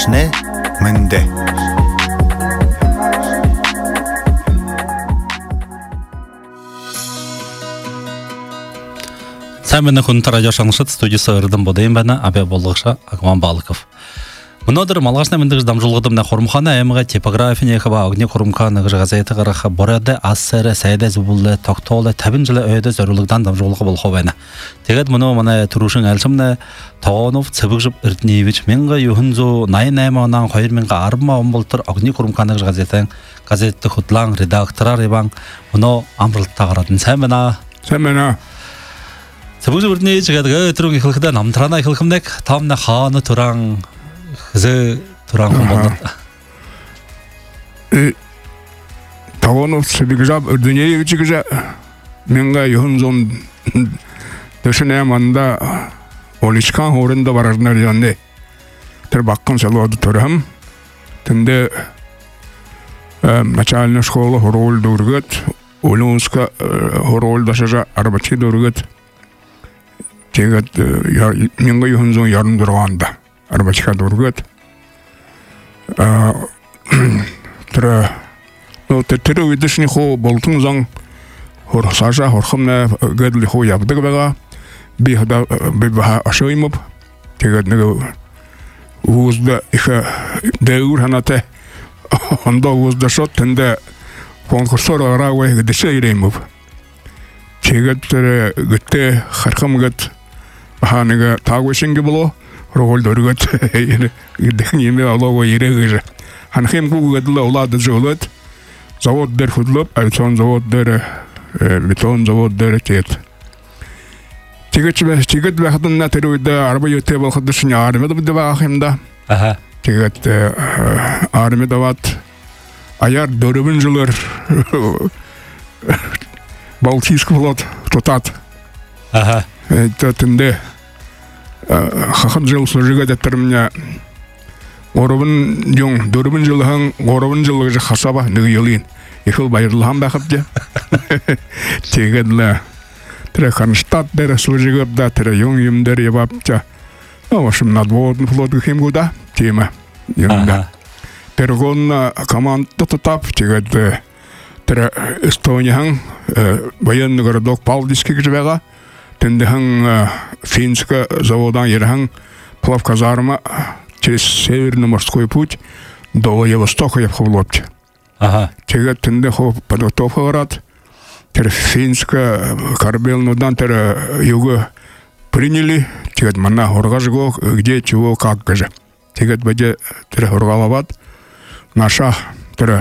Малашне Менде. Сәмені күнті радио шаңшыт студиясы ұрдым бодайын бәні абе болғыша Агман Балыков. Мұнадыр Малашне Мендегіз дамжылғыдым на Хормхана әміға типография некіба огне Хормхана ғазайты ғырақы борады ассәрі сәйді зүбілді тоқтолы тәбін жылы өйді зөрілігдан дамжылығы болғы бәні. Тегет мұны мұны тұрушың әлшімні Тағанов цыбық жып үртінейвіч менгі юхынзу найын әміғынан қойыр менгі арбыма ұмбылтыр огне Хормхана ғазайты газетті құтлаң редакторар ебаң мұны амбылтта ғарадын сәміна. Сәбіз үрдіне жігадығы түрің екілікті намтырана екілікімдек тамна қаны тұран қызы тұран құмбалды. Тағанов сәбігізап үрдіне екілікті менға юхынзун төшіне манда олишкан орында барарынар янде тір баққын салуады тұрам тінде начальная школа хорол дұргыт Улюнска хорол дашажа арбачи дұргыт тегет менға юхынзун ярым дұрғанда арбачка дұргыт тірі өйдішіне хо болтың заң хорсажа хорхымна гәділі хо ябдық бәға бейхада бейбаға ашоймып тегет неге уызда иха дәуір ханаты онда уызда шот тінде конкурсор арауы гдеше ирейміп тегет гітте харқым гіт баханығы тағуышынғы болу роғылды өргіт гідден еме алауы ерегіжі ханхем күгіділі олады жолыд заводдар хүдліп әлсон заводдар бетон заводдар тет тегет бәқдін нәтір өйді арба өте болқыдышын армеді бұды бағақымда тегет армеді бат аяр дөрібін жылыр Балтийск флот тотат. Тінде хақын жыл служиға дәттір меня орыбын жон дөрібін жылыған орыбын жылығы хасаба нүгі елейін. Ехіл байырлыған бәқіп де. Тегеділі тірі Ханштадт дәрі служиғып да тірі ең емдер ебап жа. Вашым надводын флотғы хемгуда тема. Тергонна команда тотап тегеді тірі Эстонияң военный городок Палдискік жібеға тіндіғің финскі заводан еріғің плав казарма через Северный морской путь до Владивостока епқы болыпты. Тегеді тінді хоп подготовка ғарад тірі финскі корабельныдан тірі юғы приняли тегеді мана орға жығу где чего как гажа. Тегеді бәде тірі орғалабад наша тірі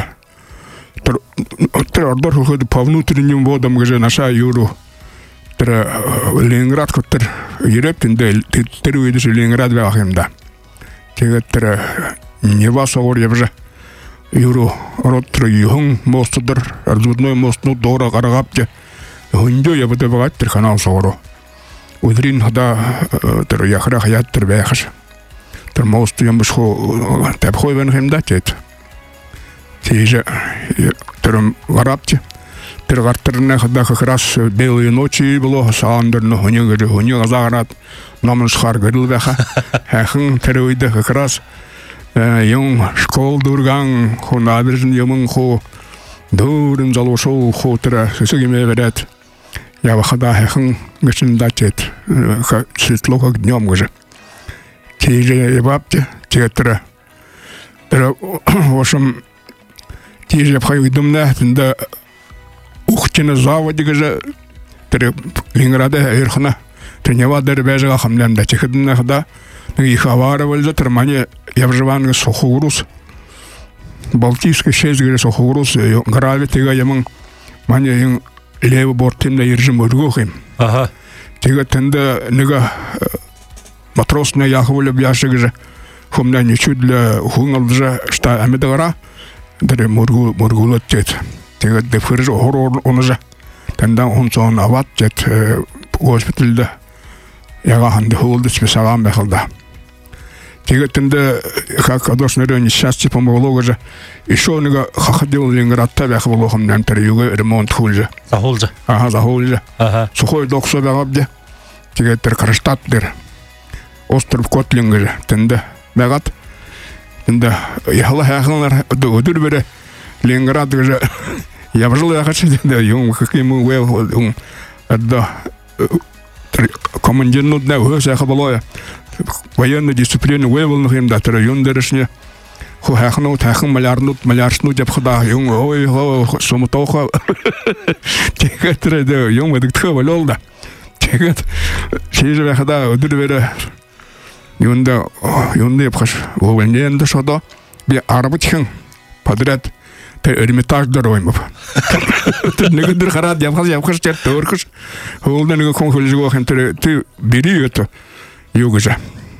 ордар хұлқыды по внутренним водам гажа наша юру тірі Ленинград күттір ереп тінде тірі өйдіші Ленинград бәғақымда. Тегеді тірі нева соғыр ебжа юру ород тірі юхың мостыдыр арзудной мостыны доғыра қарағап де хүнде ебіді бағат тір канал соғыру. Өдрин хада тірі яқыра қаят тір бәйқыш. Тір мосты ембішқу тәп қой бәнғымда тет. Тежі түрім ғарапты. Тір ғарттырына қыда қықырас белые ночи было, сағандырны хүне ғазағарат, намын шқар гүріл бәқа. Әқін тірі өйді қықырас, ең школ дұрған, қо набіржін емін қо, дұрын залушау қо тірі сүсі кеме берет. Ябақада әқін ғышында тет, светлоқа днем ғыжы. Тежі ебапты, тетірі. Тіріошым тежі пхай үйдімді, тінді Ухтина заводи гажа тірі Ленинграда ерхына тренева дәрі бәжіға қамлямда текідіні қыда их авара вальза тірмане явжыванғы сохуғырус Балтийскі шезгірі сохуғырус грави тега емің мане ең леві бортымда ержім өргі оқим. Тега тінді нега матросына яқы өліп яшы гажа хумда нечудлі хуңалдыжа шта әмеді ғара дәрі мұргулат тет. Тегет дефирж орор онжа тендан онсон ават жет госпитальда ягаһанды холды спесаган бахалда. Тегет тенде как адошнеры несчастье помогло же еще нега хахадил Ленинградта бах болохом нантарюга ремонт хулжа. Захолжа. Захолжа. Сухой доксо багабде. Тегет Кронштадтдер. Остров Котлинг тенде багат Инде яхла хахлар өдөр бере Ленинград уже я вжил я хочу да юм каким уел да командир ну да уже хабалоя военная дисциплина уел на хим да район дершне ху хахну тахын маляршну деп худа юм ой сумтоха тегатре да юм эдик тхавалол да тегат шеже хада өдөр бере юнда япхаш овененде шода би арбатхын подряд Эрмитаж дороймов. Негдер харад япхаш чер төркөш. Олдан нэг конфлижгоо хэмтэр ты бери это югжа.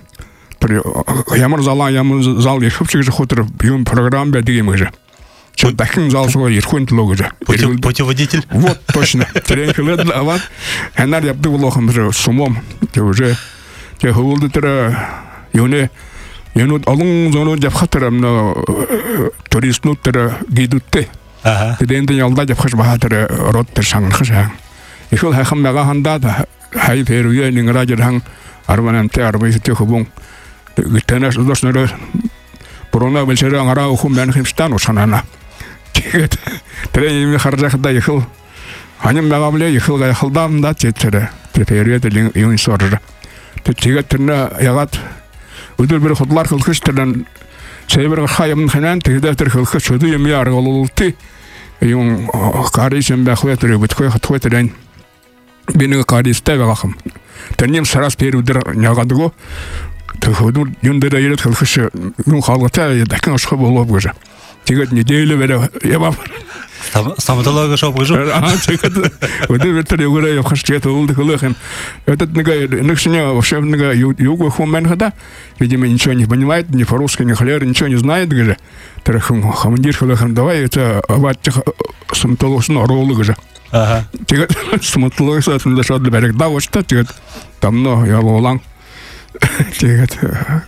Ямар зал ихвчиг хотер юм программ бедигим гжа. Чё дахин зал соо ирхүн тлогжа. Путеводитель. Вот точно. Тренхлед ават. Ханар япты влохом сумом. Те уже те холдтер юне Янууд олон зонууд явхатарам на туристнуудтер гидүттэй. Тэдэнд ялдаж явхаж баатар роттер шангахшаа. Ихэл хайхан мага хандаад хай ферүе нинграажер хан арванамте арвайстэй хубун. Гитэнэс удосноор Борона белшэрэ ангараа ухум бэн хэмстан усанана. Тэгээд тэрэ харжахда ихэл ханим магабле ихэл гайхалдам да чэтэрэ. Тэферүе дэ юм сорр. Тэгээд тэрнэ ягаад өдөр бүр хотлар хөлхөстөрн сэвэр хаям ханан тэгдэтэр хөлхөс өдөө юм яар голулти юм каришэн бахвэтэр битхой хатхвэтэрэн бинэг кариштэй байгахам тэрним сараас перүдэр нягадгоо тэхөдөр юндэр ирээд хөлхөс юм хаалгатай дахин ашиг болов гэж тэгээд нэдэлэ бэрэ ява стоматолог шоп гэж тэгээд өдөр битэр югээрээ явах чийт уулд хөлөхэн этот нэгшня вообще юго хумен хада видимо ничего не понимает ни по-русски ни холер ничего не знает гэж тэрхэн командир хөлөхэн давай это ават стоматолог ролл гэж тэгээд стоматолог сатны шот бэрэг давашта тэгээд давно я волан тэгээд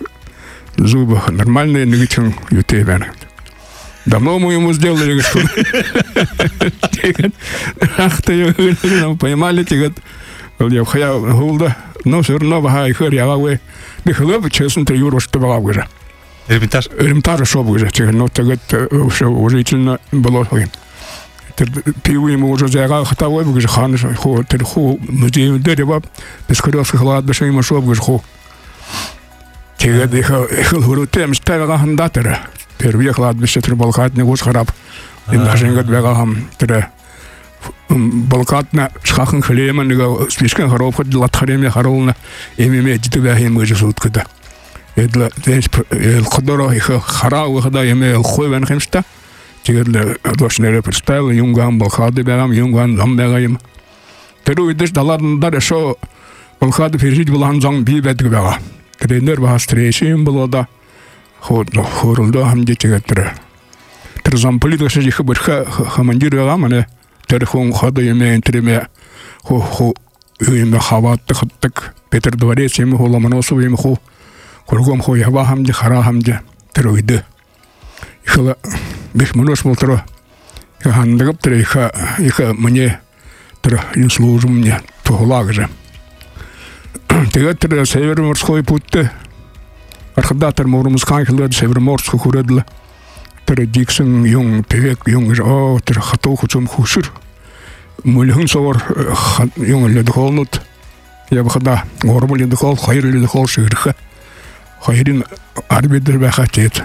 зубы нормальные нэгэн ютэй байна. Давно мы ему сделали, ах ты, поймали, я вхая гулда, но все равно вахай хэр явавы, бихлеб честно ты юру что была уже. Эрмитаж шоп уже, но тогда все уважительно было. Пиву ему уже зайга хатавой, уже хан хо терху музей дерева, бескорёвский хлад без ему шоп уже хо. Теперь их говорю, ставила хандатера. Первый хлад без балкат не гусь харап. И даже не бегахам теперь балкатна шахын хлема нега слишком харап ход латхареме харолна имеет тебя ему же суткада. Это القدرة их харау хада имеет хойвен хемста. Теперь дошнере представил юнган балкады бегам юнган зам бегаем. Теперь идешь даларн дар шо балкады пережить булан зам би бедг бега. Тренер бахастрейшим было да. Хорулда хамди чигатра. Терзамполит гаши их бирха командир гамане терхон хада еме треме хо еме хават хаттак Петр дворец еме холаманосов еме хо кургом хо ява хамди хара хамди тероиде. Ихла бихмонос молтро. Хандагап тре иха мне тре служу мне толагже. Тэгэтэр Североморской путте архадатар мормускай хлад Североморск хурэдла тэр Диксон юм певек юм оо тэр хатуу хүчм хүшэр мөлхөн соор юм лэдхолнут ябхада гормол лэдхол хайр лэдхол ширхэ хайрын арбидэр байхачэт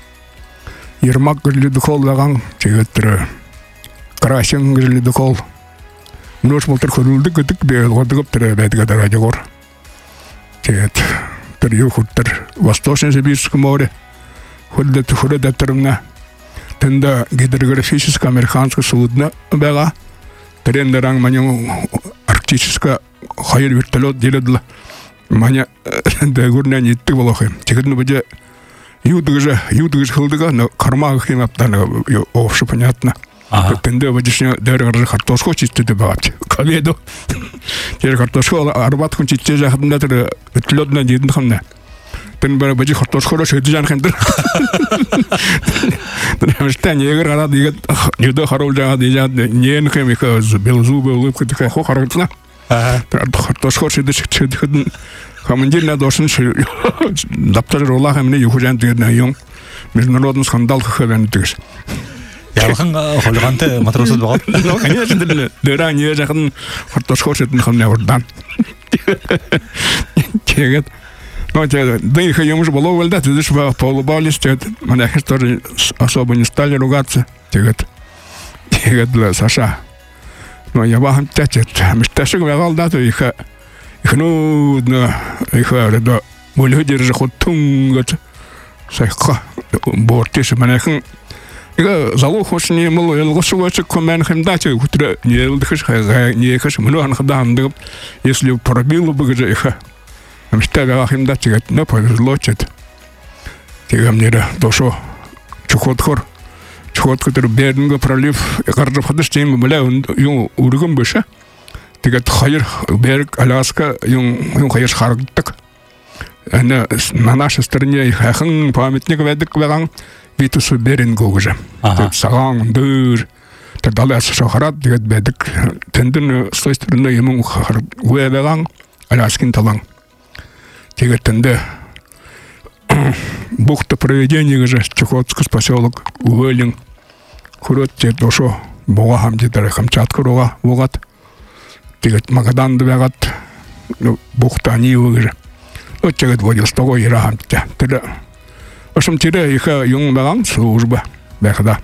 Ермак лэдхол лаган тэгэтэр крашин лэдхол нөш мотор хөрүлдэг гэдэг би годгоп тэр байдаг дараагор тэгээд тэр юу хөтөр Восточно-Сибирское море ходят тэрна тэнда гидрографическое американское судно байгаа трендеран маню арктическое хайр вертолет деледла маня дэгурна нитдэг болох юм тэгэд нүбэ юудгэж хылдыга кармаг хэмаптан овш понятно тэнда вэжишня дэргэр картошку чистэ баат каведо тэр картошку арбат хүн чичээ жахадна тэр өтлөднө дидэн хамна тэн бэр бэжи картошкуро шэдэж анхан тэр тэрэмстэн ягэр гараад игээд юдо харуул жаад ижаад нэн хэм их белзубэ улыбка такая хо харагдана тэр картошку шэдэж командир на дошин даптар ролах мне юхужан тэгээд юм международный скандал хавендигс. Ялхан холганты матросуд багат. Ну, конечно, дыра не жақын хортошхошетін қамна ұрдан. Тегет. Ну, дыйха ему же было вольда, ты дышь в полубалис, монахи тоже особо не стали ругаться. Тегет для Саша. Ну, я вам тячет. Мисташек вягал дату, их нудно, их до мульгудер же ход тунгат. Сайха, бортиш, монахи. 이거 자고 호신이 뭐 일고수가 коммен 힘다치 그때 니엘드크스 니에크스 물론 하다 한데 если пробило бы же их амштага 힘다치 на подлочет тега мне дошо чухотхор чухот который бернга пролив гарда ходштем бля ю ургым быша тега хайр берг аляска ю хайр харгтак на нашей стороне их хан памятник ведик ваган Витусу Берингу уже. Саган, дыр. Тогда шахарат дегет бедик. Тенден с той стороны ему уэвелан, аляскин талан. Тегет тенде бухта проведения же Чухотский поселок Уэлин. Курот те дошо богахам дедары Камчатка рога вогат. Тегет Магадан двегат. Бухта они уже. Вот тегет водил стого ирахам те. В общем, теперь их юнгбаган служба, бехда.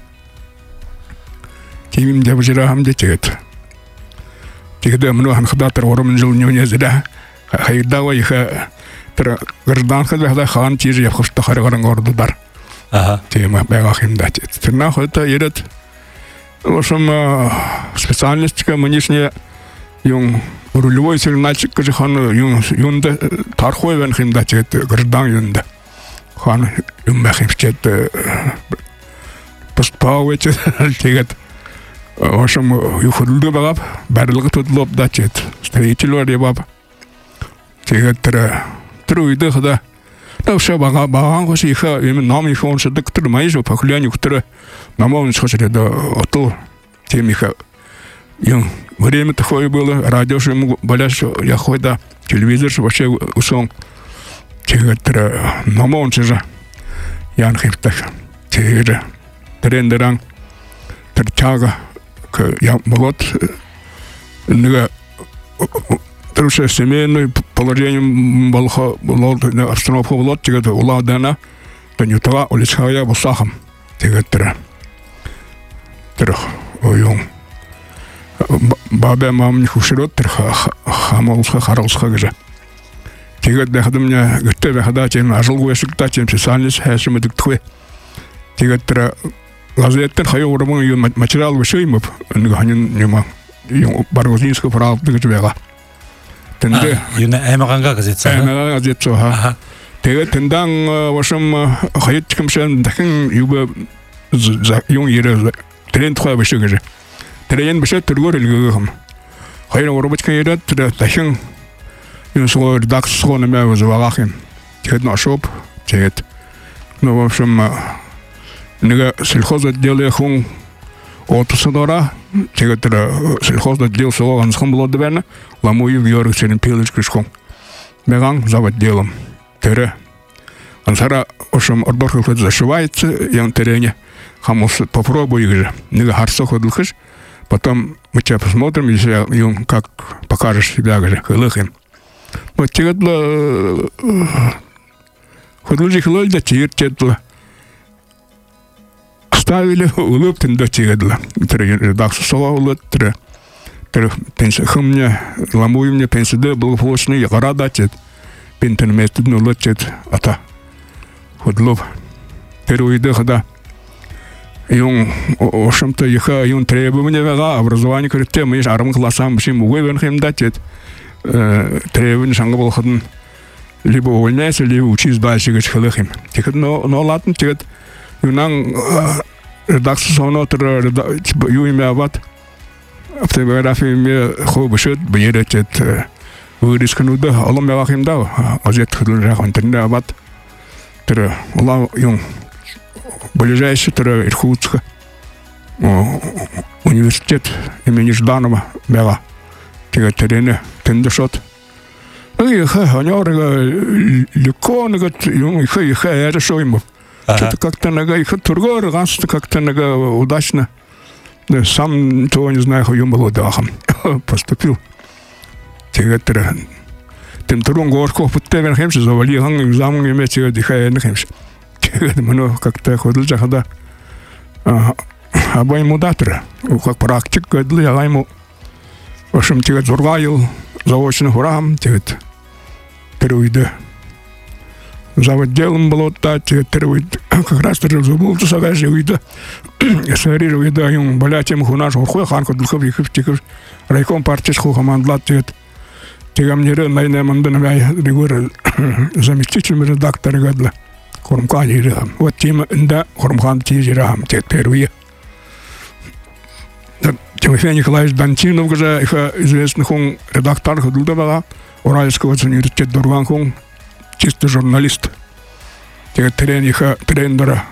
Тимим девжирахам детет. Тигда много ходатор воrom жил не зда. Хайдава их граждан хада хан тиже хошта харгаран гордудар. Ага. Тема бегахим датет. Терна хота едет. В общем, специальностька манишне юн рулевой сигнальчик же хан юнда тархойвен хим датет граждан юнда. Хан юмахимчет постпауэт тегет в общем юхудлды багап барлыгы тудлоп дачет строитель ребап тегет труйды хада тавша баган хош иха им нам ихон шдык турмай жо пахляни кутра намон шхошеда отол темиха юм время такое было радио ему баляш я хода телевизор вообще усон тегет намон же ян хиптах тере трендеран терчага к я молод нега труше семейное положение балха молод обстановка молод тегет уладана то нютала уличхая босахам тегет ойон бабе мам не хуширот хамолха харолха гже тегет да хадамня гтебе хадачем ажылгу эшиктачем сесанис хэшим дыктхве тегет газеттер хай урман материал вышеймып нганин нема баргозинско прав дыгжбега тенде юна эмаганга газетса эмага газетсо ха тегет тендан в общем хайткымшен дахин юбе юн ере тренд хай вышеге тренд беше тургорылгыгым хайна урбачка ере дахин юнсо редакцион мэ вызывалахим тегет нашоп тегет ну в общем нега сельхоз отделе хун отусадора тегет сельхоз отдел село ансхом было довольно ламуев йорик сенен пилыч крышком меган завод делом тере ансара в общем ордор хоть зашивается ян терене хамус попробуй же нега харсо ходылхыш потом мы тебя посмотрим если юн как покажешь себя же хылыхин вот тегет ходылжи хылой да тегет ставили улыбтен до тегедла редакция сова улыбтен пенсия ламуем мне пенсия благополучный гарадачет пентенместед улыбчет ата ходлов перуиды хада юн в общем-то иха юн требования вега образование корректем мы арм классам бшим уевен хемдачет требования шанга болходын либо увольняйся либо учись дальше гачхалыхим тегед но латн тегед юнан редакция сонотер юиме абат автография мне хобышет бьеречет вырискануда алам мягахимда азет хыдылрах интернет абат тер ула юн ближайший тер Иркутска университет имени Жданова мяга тегет терене тендешот и ха анёрга легко негат юн и ха это шоймо Что-то как-то их торгор, ганс как-то удачно. Сам того не знаю, я молодахом поступил. Тегатра. Тем турун горко путевен хемш завали ханг экзамен имеет дихаен хемш. Мно как-то ходил жахада. Абай мудатра. Как практик гадли айму. В общем, тегат зоргаил заочно хурам тегат. Теруида. Заводделом было так, теруид. Как раз теруид забыл, что сагаши уйда. Сари уйда юм балятем хунаш хурхуя ханко дулхов ихив тикив. Райком партис хухамандлат тегат. Тегамниры найнемандан вай регур заместитель редактора гадла. Хурмкан ирам. Вот тема инда Хурмхан тижирам теруия. Тимофей Николаевич Дантинов, известный редактор Худудова, Уральского университета Дурван, чисто журналист. Тренера,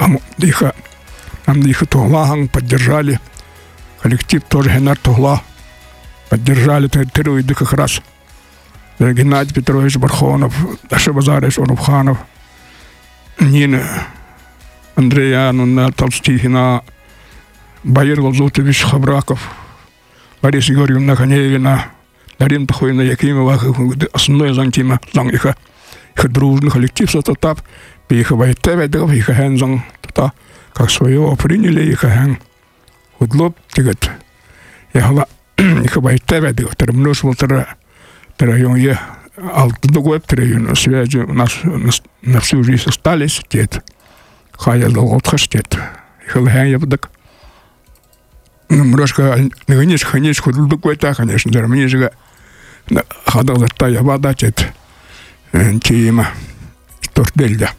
их Тухла поддержали. Коллектив тоже Геннар Тухла поддержали теруиды как раз. Геннадий Петрович Бархонов, Даша Базаревич Орубханов, Нина Андреяновна Толстихина, Байер Лазутович Хабраков, Лариса Георгиевна Каневина, Дарина Тахуевна Якимова, основной зантима, их дружный коллектив состав, их войтеведов, их хэнзан, как своего приняли, их хэн. Удлоб, тигат, их войтеведов, множество трайонье, алтудогой трайон, связи у нас на всю жизнь остались, тет, хая долготхаштет, их хэн ябдак. Немножко, конечно, ходил какой-то, конечно, да, мне же ходил за тая вода, тет, тема, тордельда.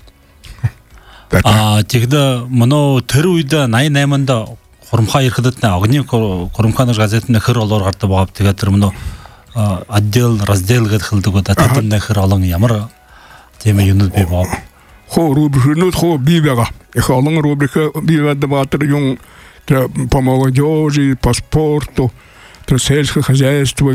Тогда мно теруида найнеманда Хурмха ирхадатна огни Хурмханыш газетіне хыр олар қарты бағып тегатыр мно отдел, раздел гэд хылды год ататымна хыр алың ямар тема юнут бе бағып. Хо рубрика, хо бибега. Их алың рубрика бибеда батыр юн по молодежи, по спорту, сельское хозяйство,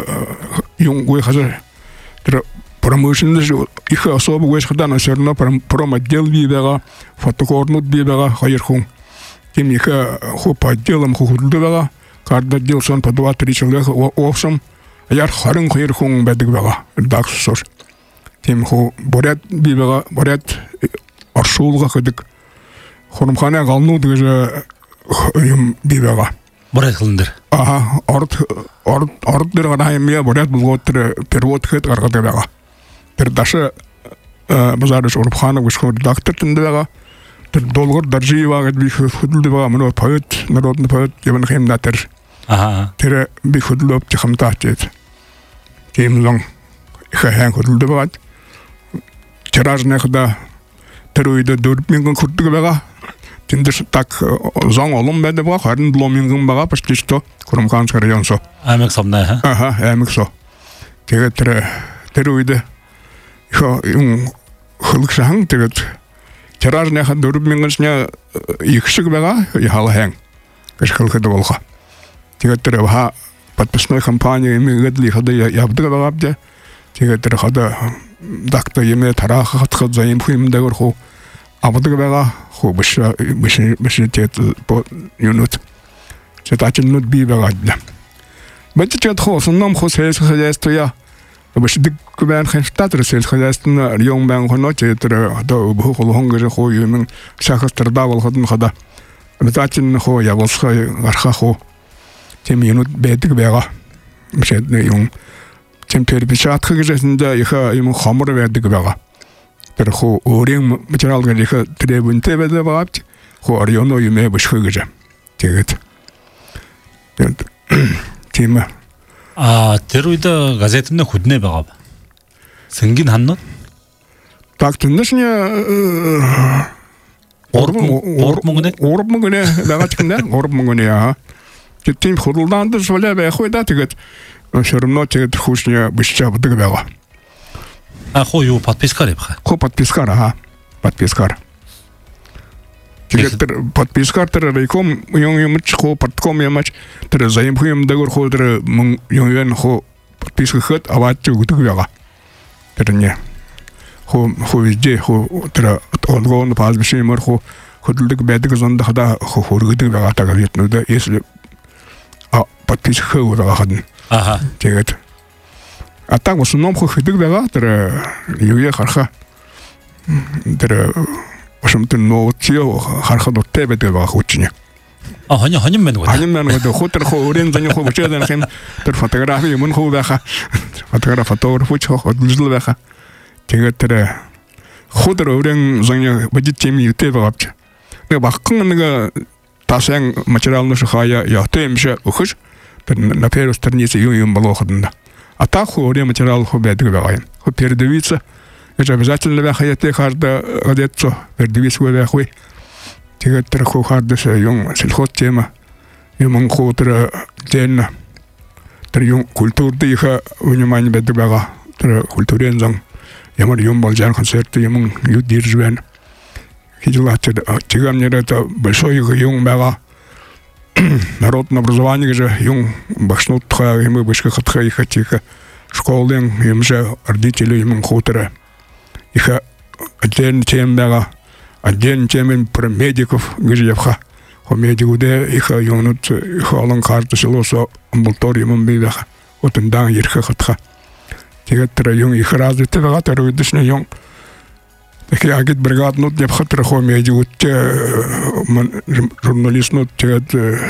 юн выхоза, промышленность, их особо выхода на все равно промотдел бибега, фотокорнут бибега, хайрхун. Тем их по отделам худбега, каждый отдел сон по 2-3 человека овсом, яр харин хайрхун бедега, редаксор. Тем ху борят бибега, борят аршулга ходик. Хурмхана галну даже бибега. Борят хлындыр. Ага, ордер ганаемия борят булготыр перевод хет аргадега. Пердаша базарыш Урбханов вышел редактор тендега. Долгор Даржиева гэд би хөдөлдөг мөн поэт, народный поэт Евгений Натер. Ага. Тэр би хөдөлөв тихамтаач. Тийм лон хэн хөдөлдөг. Тиражныхда тэр үед 4,000 хүрдэг байгаа. Тэндээс так зон олон байдаг байгаа. 27,000 байгаа почти что Хурмхан районсо. Амиг сомнаа. Ага, амиг со. Тэгээд тэр үед юм хөлгшхан тэгээд тиражныхаа 4,000-ны их шиг байгаа. Яхалхан. Гэшхэлхэд болго. Тэгээд тэр подписной компания имегэдли хада явдаг байгаа бдэ. Тэгээд тэр хада дакта юмэ тарахад заим хэмдэг хөө авдаг байгаа. Хөө биш тэт по юнут. Чэтачнут би байгаа. Бэтчэт хөө сонном хөө сельскохозяйство биш дикбэн хэнстатэр сельскохозяйство районбэн хоноо тэр одоо бөхөл хонгэр хөө юм шахастарда болоход хада. Бэтачн хөө явуулсаа гархаа хөө тэм юнут байдаг байгаа. Биш юм температура гэжэндээ их юм хомор байдаг байгаа. Тэр хөө өөрийн материал гэх требунтэй байдаг байгаа. Хөө районо юм биш гэж. Тэгээд тийм тэр үед газетны хүднэ байгаа. Сэнгийн ханнууд так тэндшний орб мөнгөне байгаа ч гэнэ орб мөнгөне аа. Тийм хуралдаанд суулаа байх уу да тэгээд все равно тэгээд хүчний биш чаддаг байгаа. Хоо юу подпискар явах. Хоо подпискар аа. Подпискар. Тэгээд подпискар тэр райком юм хоо партком ямач тэр заимхым дагор хоо тэр юм хоо подпискахад аваад өгдөг байгаа. Тэр нэ. хо везде хо тра олгон паз бишемер хо ходылдык бәдик зонда хада хо хоргыдык бага тагалетну да если подписчик ура хадын. Ага. Тегет. А так в основном хо хидык бага тра юе харха. Тра в общем-то новоцию харха до тебе бага хочине. 하님 맨 거다. 하님 맨 거다. 호텔 호 오렌 전혀 호 붙여야 되는 햄. 더 포토그래피 문 호 바카. 포토그래피 초 어디를 바카. 제가 tera 호들 오렌 전혀 budget팀이 유튜브 앞지. 내가 막큰 내가 다생 материалны шахая я темше ухыш. На первой странице юм балохадна. А так хо оре материал хо бедг багаем. Хо передавиться. Это обязательно бахая те харда гадетцо. Передавиться го бахой. Тега тера хо хардаса юм сельхоз тема. Юм хо тера ден. Тера юм культурды иха внимание бедг бага. Тера культурен зан. Ямар юм балжан концерты юм юдиржвен. Хиджлача тега мне это большой юм бага. Народное образование же юм башнут тха им башка хатха их тихо школын им же родители им хутора их отдельно тем бага отдельно тем про медиков гжевха хо медикуде их юнут их алан карта селосо амбулаториум бега вот индан ирха хатха тега юм их развитие бага тервидишне юм такие агит бригад нут не бхатра хо медиут журналист нут тега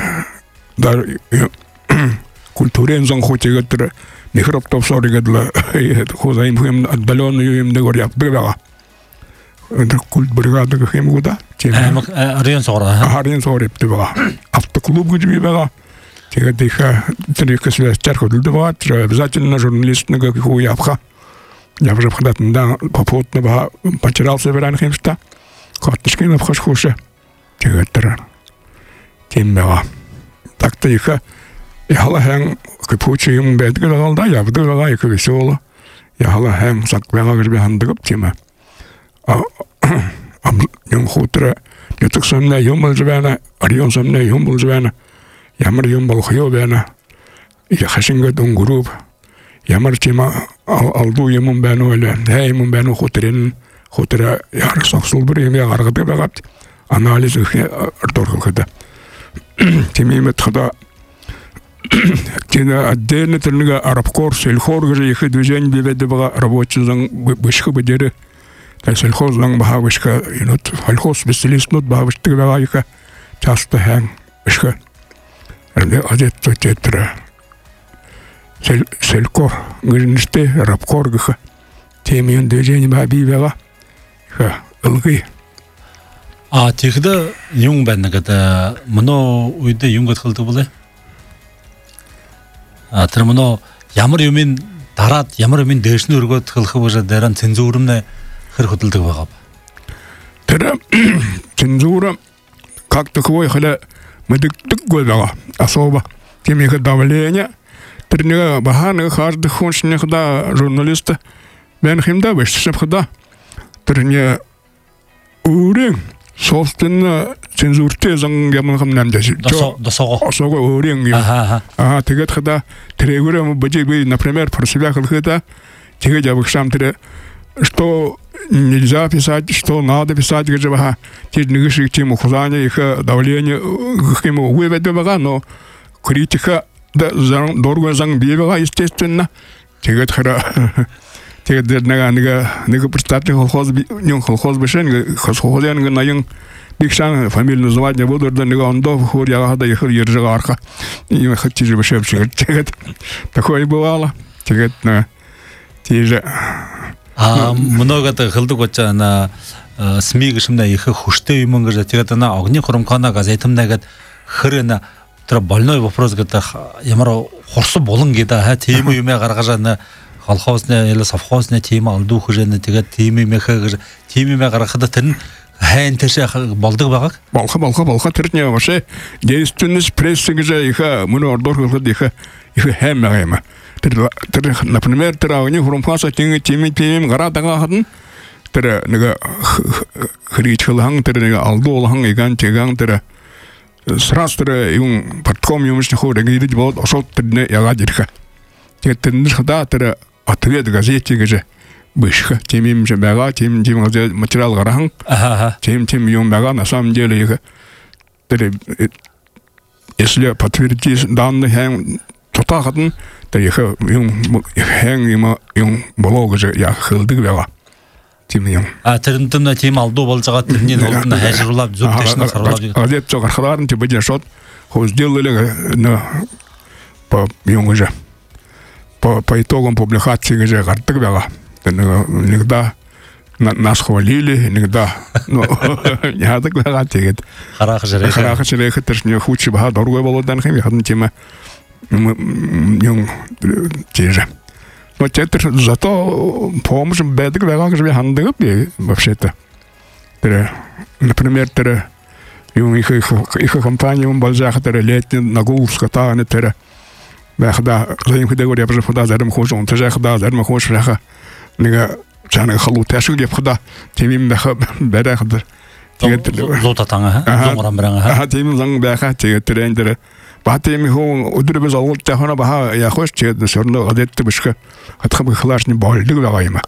да культурен зон хотега тра микроб топсори гадла хоза им отдаленную им договорят бега это культ бригада кем года арен сора бега автоклуб где бега тега диха трика связь церковь два обязательно журналист на какую япха я уже входат на попутно ба потерял собиран хемста карточки на вхож хуше тега тра тем бега так-то их я хан купучи юм бедгал да я бдгал их весело я хан саквела гребе хандгып тема юм хутра ютук самна юм болжвана арион самна юм болжвана ямар юм бол хёбена я хашинга дон групп ямар тема алду юм бану эле юм бану хутрен хутра я саксул бир юм я гаргып багат анализ ардоргылда темимет хада Тина отдельно тельнга арабкор сельхор гже их движение биведе бага рабочий зан бышхы бедере та сельхоз зан бага бышка инут фальхоз специалист нут бага бышты бага их часто хан бышка адет тетра селькор гжниште арабкор гха темиен движение бага бивега ха ылгы тэгда юм байна гэдэг мөн үедээ юм гэдгэлдэг болоо. Тэр мөн ямар юмын дараад ямар юмын дээш нь өргөд хэлэх гэж дараа нь цензурмнэ хэр хөдөлдөг байгаа. Тэр цензура как таковой хала мэддэг байгаа. Особо тем их давление. Тэр нэг баханы хард хүншних да журналист бэн хэмдэ бэшсэн хада. Тэр не үрэн собственно цензурте зан ямар хамнамдаш досого өрен тэгээд хада трегурам баджи например про себя хада тэгээд я бахшам тэр что нельзя писать что надо писать гэжба тэр нэг шиг тийм указания их давление хим выведе бага но критика да дорого зан биега естественно тэгээд хара тэгээд нэг представитель колхоз нён колхоз бешен колхозян наин бикшан фамилию называть не буду да нэг ондо хор я хада их ержага арка и хотите же бешевчик тэгээд такое бывало тэгээд на тиже многото хылдык очана СМИ гишмнэ их хүштэй юм гэж тэгээд на огны хурамкана газетымнаа гэд хөрөна тэр больной вопрос гэдэг ямар хурсан булан гэдэг тийм юм гаргажана колхозны или совхозны тема алдуух гэж тэгээд тим юм гаргахад тэр хайн тэш болдог байгаа. Болго тэр нь яваашаа действенность пресс гэж их мөн ордорхолд их хэмэгэм. Тэр например тэр авны хурамфаса тим гарадагаа хадна тэр нэг хричхлан тэр нэг алдуулхан иган тэган тэр срастэр юм подком юмш нөхөр ингэж бод осот тэр ягаад ирэх. Тэгээд тэр хада тэр ответ газете гэж бышка, тем же бега, тем материал гарахан, тем юм бега, на самом деле их, если подтвердить данные, то так один, то их юм блог же я хилдик бега. Тэрнтэн тийм алдуу болж байгаа тэрний нөлд нь хайшруулаад зүг дэшнэ сарлаад. Гадаад цог харахаар нь бид шот хөөсдөлөг нэ по юм же. По итогам публикации же гардаг байгаа. Иногда нас хвалили, иногда яадаг байгаа тэгээд харах жирэх тэрний хүч бага дургүй болоод анх юм хадна тийм юм тийж. Но театр зато помощь бедок вега же хандага би вообще-то. Например, их компания балжаха летний нагулска та не тера. Бахда заим худа говоря про худа зарм хош он теж худа зарм хош раха. Нега чана халу ташуг деп худа тимим баха бадахда. Тэгээд лотатанга зонгоран бранга. Тим занг баха тэгээд трендер Батеми хөө өдөр без олд тахана баха я хош чед сөрнө гадет бишка хатхаб хлашны болдог байгаа юм.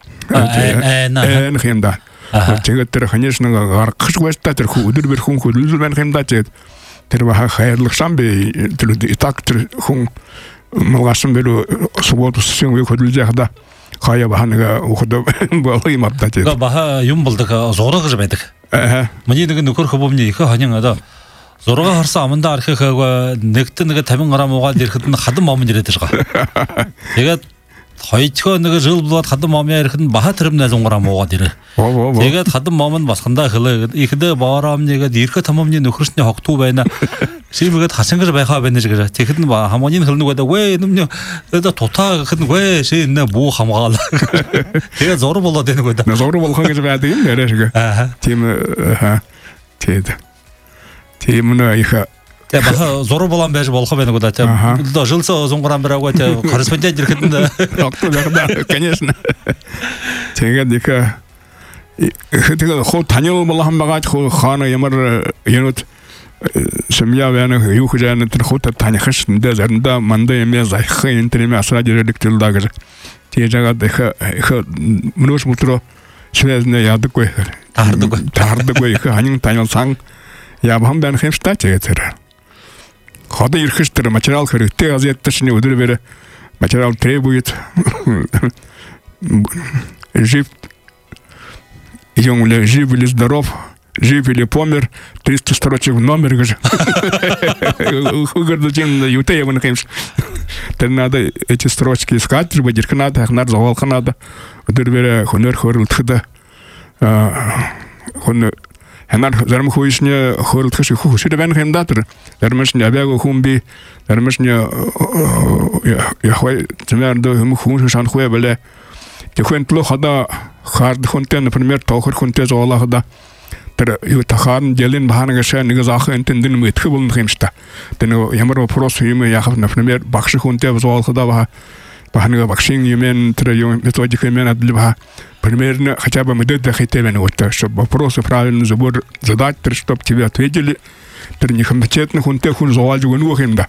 Хэмда. Тэгээд тэр конечно гаргах байсан тэр өдөр бэр хүн хөдөлгөл байна хэмда тэгээд тэр баха хайрлах самби тэр итак тэр хүн малгасан бэр субботу сын үе хөдөлж яхада хаяа баханага өхдө болоо юм апта тэгээд. Баха юм болдог зураг гэж байдаг. Миний нэг нөхөр хөвөмний их ханин одоо зураг харсан аманда архихагаа нэгт нэг 50 грамм угаад ирэхэд нь хадам момон ирээд байгаа. Тэгээд хоёрдугаар нэг жил болоод хадам момын ирэхэд нь баха тэрм 80 грамм угаад ирээ. Тэгээд хадам момон басхандаа хэлээ ихэдэ бооромнийгээд ирэхэд хамомны нөхөрсний хогтуу байна. Шимгээд хасангар байхаа байна гэж. Тэгэхэд нь хамооны хэлнэгээд вэ нүмнө тутаа гэхэд вэ шинэ бүү хамгаалаа. Тэгээд зур болоод байна гэдэг. Зур болох гэж байдаг юм яриа. Тийм тэгээд Тимна иха. Тэ баха зураг болон байж болох байна гоо да. Тэ жилсо зунгран браагаа тэ корреспондент ирэхэд нь конечно. Тэгээд иха тэгээд хоо танио болон байгаа хоо хаана ямар юунууд семья байна юу гэж яана тэр хоо таних шиндэ зарнда манда юм яах энэ тэрэмээ асраад ирэх төлдөө гэж. Тэгээд иха мөнөш мутро швэзне ядаггүй. Таардаггүй иха ханин танио сан Я вам дан хэмштай тэгээд хот ирэхш тэр материал хэрэгтэй газетташны өдөр бэрэ материал требует жив жив или здоров жив или помер 300 строчек в номер гэж хугардын ютеевын хэмш тэр надо эти строчки искать чтобы дирк надо хнар завалха надо өдөр бэрэ хөнөр хөрөлтөд хүн Ханар зарим хүйшний хөрөлтөш хөшөд байна хэмдэ тэр зармаш нябяг хүмби зармаш яхвай зэмэрдө хүн шан хуя бэлэ тэхэн тло хада хард хүнтэй например тохор хүнтэй зоолахда тэр юу тахан делин баханага шаа нэг заах энтэн мэдэх болно хэмжтэй тэр ямар вопрос юм яхав например багш хүнтэй зоолахда баханага багшин юм тэр юм методик юм адлба примерно хотя бы мы хотели вот чтобы вопросы правильно задать, чтобы тебе ответили. Ты не компетентный, он те хун завал juga nu хэмда.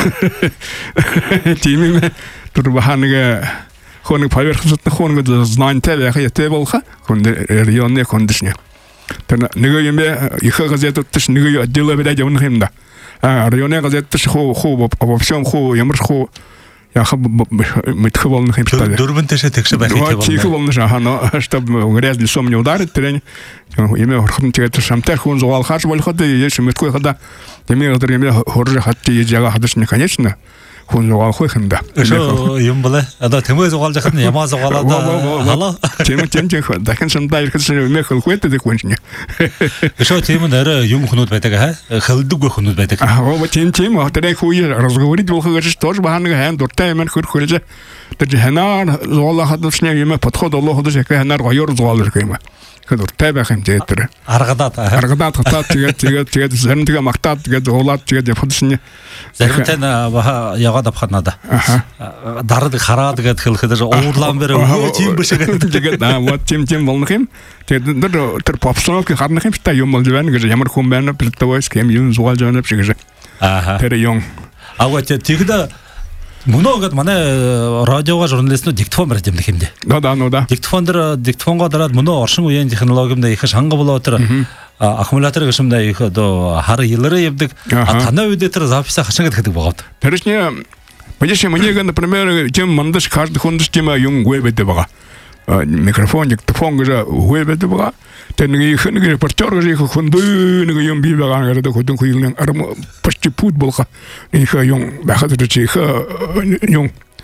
Тимме турбаханга хоног поверхностный хоног знантай яха ятеболха хон районный кондишне. Тэр нэг юм их газетад тш нэг отдела бедаж явна хэмда. Районный газетад тш хоо вообще хоо ямар хоо яха мэдэх болно хэмжтэй. Дөрвөнтэйшээ тэгш байх хэрэгтэй болно. Чих болно шахано, чтобы грязь лицом не ударить, тэрэн имя хорхон тэгээд шамтай хүн зугаал хааж болоход яш мэдгүй хада тэмээ өдөр юм хорж хатти яга хадашны конечно хүн зугаал хөх юм да. Юм болоо. Одоо тэмээ зугаал жахад ямаа зугаалаад халаа. Тэмээ тэмээ дахин шамтай ирэхэд имэ хөлхвэт гэдэг хүн чинь. Өшөө тийм нэрэ юм хүнүүд байдаг хаа. Хөлдөг хүнүүд байдаг. Тийм тэр хүй разговорить болохгүй гэж тож баханга хан дуртай юм хөрхөлж. Тэр ханаа зугаал хадашны юм подход олох hodож ханаар гоёр зугаал ирэх юм. Дуртай байх юм зээтэр. Аргадаад хатаад тэгээд зарим тэгээ магтаад тэгээд уулаад тэгээд явахдсан. Заримтай баха ягаад авах надаа. Дараад хараад гээд хэлэхэд уурлаан бэр тийм биш гэдэг. Вот тийм болох юм. Тэгээд тэр попсонок харнах юм та юм болж байна гэж ямар хүн байна плитовойс кем юм зугаалж байна гэж. Тэр юм. Агуу тэгэд Мөнөөд манай радиога журналистнууд диктофон барьж юм хэмдэ. Да. Диктофонгоо дараад мөнөө оршин үеийн технологимд их шанга болоо тэр аккумулятор гэшмдээ их одоо хар ялраа явдаг. Танай үед тэр записа хашаа гэдэг байгаа. Тэрчний мне, например, чем мандаш каждый хондаш тема юм вебэдэ байгаа. Микрофон, диктофон гэж вебэдэ байгаа. Тэнийг их нэг репортер гэж их хондөй нэг юм бий байгаа гэдэг хөдөн хуйлын арам почти пут болха. Их юм байхад их юм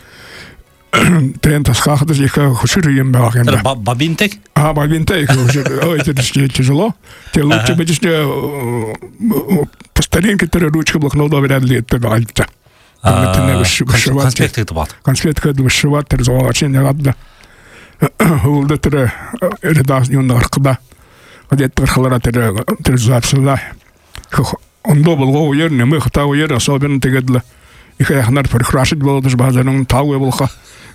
тэн тасхахад их хөшөр юм байгаа юм. Бабинтек? Бабинтек. Ой, это тяжело. Ты лучше будешь по старинке тэр ручка блокнота вряд ли это байгаа. Конспект гэдэг бат. Конспект гэдэг вышивать тэр зоолочин яваад уулда тэр редакцийн наркда гадаад гарахлаараа тэр записла ондоо болгоо ер нэмэх таа ер особенно тэгээд л их яхнаар прекрасный болдож базарн таагүй болха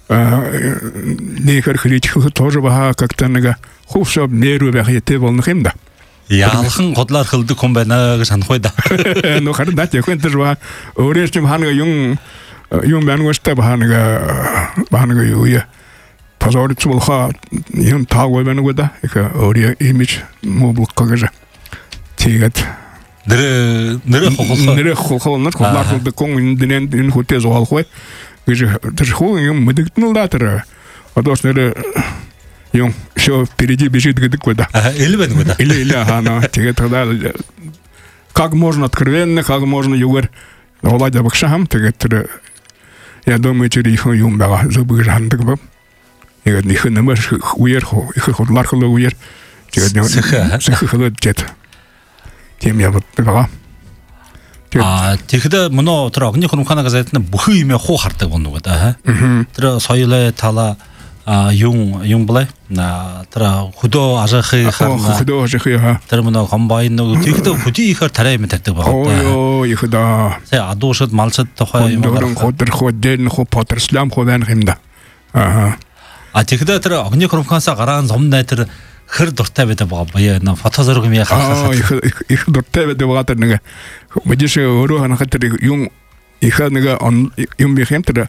нехэр хрич тоже баха как-то нэг хувьсоо нэрүү байх ятэй болох юм да. Яалхан годлаар хөлдөг хүн байна гэж санах бай да. Но харин дат яг энэ ба өөрөө ч ханага юм бангууштай баанага юу я пазорч болха юм таагүй байна года их өөрөө имиж моблок гэж тэгээд нэр хохолнор годлаар хөлдөг хүн энэ хөтэ зоолгүй гэж тэр хүн юм мэдэгдэн л да тэр одоос нэр юм шо впереди бежит гэдэг года. Или байна года. Или ана тэгээд тогда как можно откровенно, как можно югар Володя Бакшам, тэгээд я думаю, че их юм байгаа зүбгэр хандаг бав. Тэгээд их нэмэр үер их худлаар хөл үер тэгээд сэхэлэд жет. Тим яваад байгаа. Тэгэхдээ мөнөө тэр огны хөрмхана газетны бүхэн юм хуу хардаг байна уу гэдэг. Тэр соёлоо тала юм блэ тэр хөдөө ажихыг тэр мөн комбайн нэг тэгэхдээ хөдөө ихэр тарай юм тавьдаг байгаа. Оо их да. Тэ адуушд малцад тухай юм байгаа. Хөдөр дэн хо потэрслам хо байна юм да. Тэгэхдээ тэр огны хөрмханасаа гараан зомнаа тэр хэр дуртай байдаг байгаа бая фото зураг юм яхаа. Их дуртай байдаг байгаа тэр нэг мэдээж өөрөө ханахад тэр юм их нэг юм бихем тэр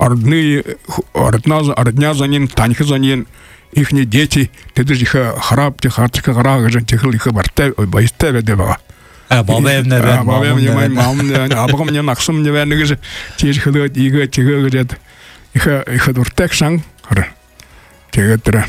Ордня за ним, таньха за ним, ихние дети, тэдэр их харап, хартика гараа гэж техл их бартай баястай байдаг байгаа. Бабаевна байна. Бабаевна мамна, абгам не нахсум не байна гэж тийж хэлээд игээ тэгээд их дуртай шан хар. Тэгээд тэр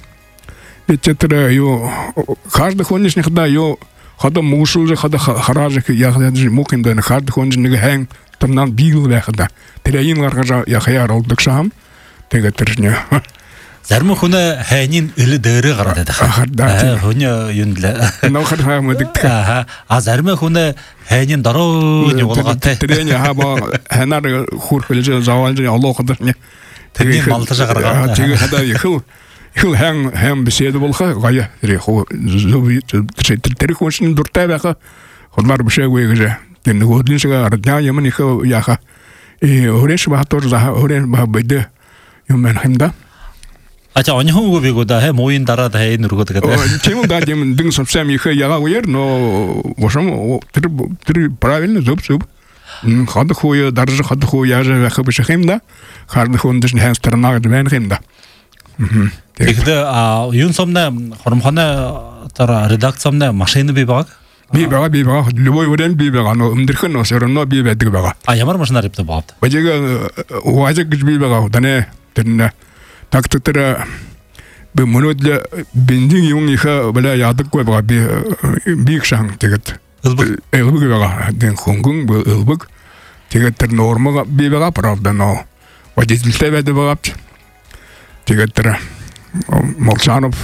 юу каждый хонишних да юу хада мушул хада хараж яг мукин да каждый хониш нэг хэн тэрнан бигл байхад тэр ийм гаргаж яхаяар олдог шам тэгээд тэр нэ зарим хүн хайнын ил дээрээ гараад байдаг. Хүн юм л нохор хаамдаг. Зарим хүн хайнын дороо нь болгоотой. Тэр нэ хаа ханаар хурхэлж заавалж олооход нэ тэрний малтаж гаргаа. Тэгээд хада их хэн бисэд болхоо гая тэр хөө тэр хүн дуртай байха хонмар бишээгүй гэж тэр нөгөөдний шиг ардня юм их яха өөрөөс баатар өөрийн бабэдэ юм хэмда они хөнгөө бигуда моин дараад энэ өргөд гэдэг. Тийм да юм дин совсем их ягаавэр но вошом тэр правильно зүб хад хөө дарж хад хөө яаж байх биш хэмда хард хөөндш хэн сторнаг байна хэмда. Тэгэхээр юун сомна хормхана тэр редакцомна машин бий баг. Би байгаа любой вариант би байгаа но өмдөрхөн ус өрнө би байдаг байгаа. Ямар машинаар явдаг баад. Бажиг гэж би байгаа дане тэр так тэр би мөнөд бензин юм их бала ядаггүй байгаа би гшан тэгээд элбэг байгаа дэн хөнгөн элбэг тэгээд тэр нормага би байгаа правда но водительтэй байдаг байгаа тэгээд тэр Молчанов